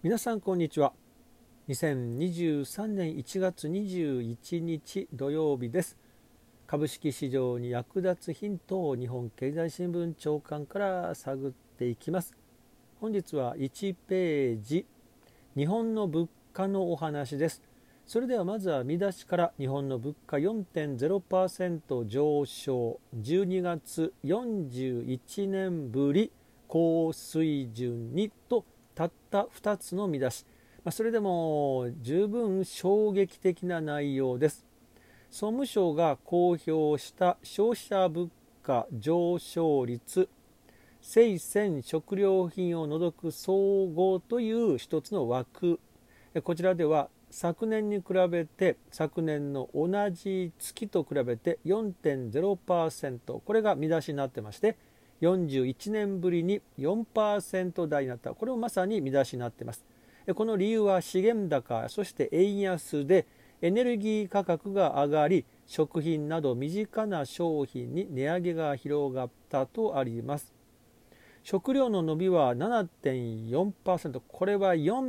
皆さんこんにちは。2023年1月21日土曜日です。株式市場に役立つヒントを日本経済新聞長官から探っていきます。本日は1ページ、日本の物価のお話です。それではまずは見出しから。日本の物価 4.0% 上昇、12月41年ぶり高水準にとたった2つの見出し、それでも十分衝撃的な内容です。総務省が公表した消費者物価上昇率、生鮮食料品を除く総合という一つの枠、こちらでは昨年に比べて、昨年の同じ月と比べて 4.0%、 これが見出しになってまして、41年ぶりに 4% 台になった、これもまさに見出しになっています。この理由は資源高、そして円安でエネルギー価格が上がり、食品など身近な商品に値上げが広がったとあります。食料の伸びは 7.4%、 これは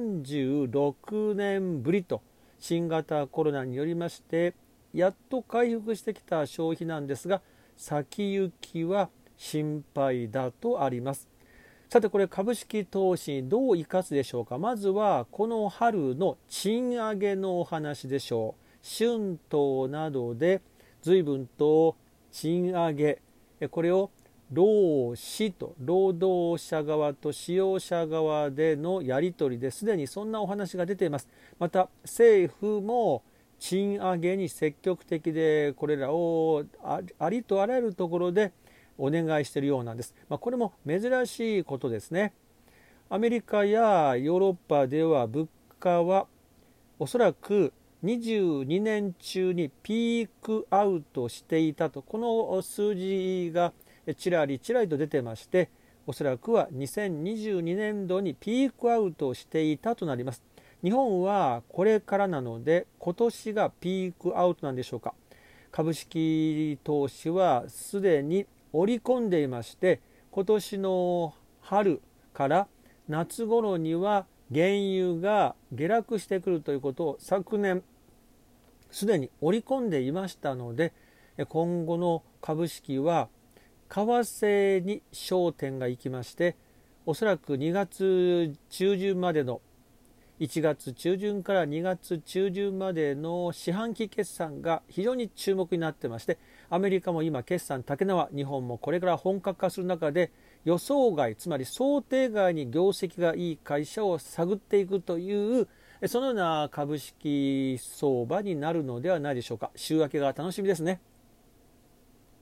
46年ぶりと、新型コロナによりましてやっと回復してきた消費なんですが、先行きは心配だとあります。さて、これ株式投資にどう生かすでしょうか。まずはこの春の賃上げのお話でしょう。春闘などで随分と賃上げ、これを労使と、労働者側と使用者側でのやり取りで、すでにそんなお話が出ています。また政府も賃上げに積極的で、これらをありとあらゆるところでお願いしているようなんです。これも珍しいことですね。アメリカやヨーロッパでは物価はおそらく22年中にピークアウトしていたと、この数字がちらりちらりと出てまして、おそらくは2022年度にピークアウトしていたとなります。日本はこれからなので、今年がピークアウトなんでしょうか。株式投資はすでに織り込んでいまして、今年の春から夏頃には原油が下落してくるということを昨年すでに織り込んでいましたので、今後の株式は為替に焦点がいきまして、おそらく2月中旬までの、1月中旬から2月中旬までの四半期決算が非常に注目になってまして、アメリカも今決算竹縄、日本もこれから本格化する中で、予想外、つまり想定外に業績がいい会社を探っていくという、そのような株式相場になるのではないでしょうか。週明けが楽しみですね。